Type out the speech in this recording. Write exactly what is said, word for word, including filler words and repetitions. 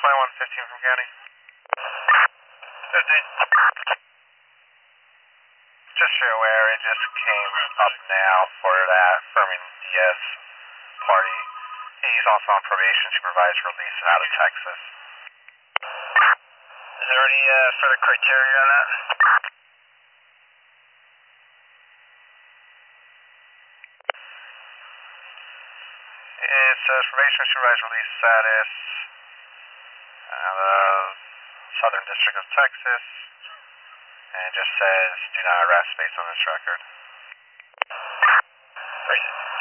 twenty-one fifteen from county. fifteen. Just so you're aware, it just came up now for that Fermin Diaz party. He's also on probation, supervised release out of Texas. Is there any uh, further criteria on that? It says probation, supervised release status, out of Southern District of Texas, and it just says do not arrest based on this record.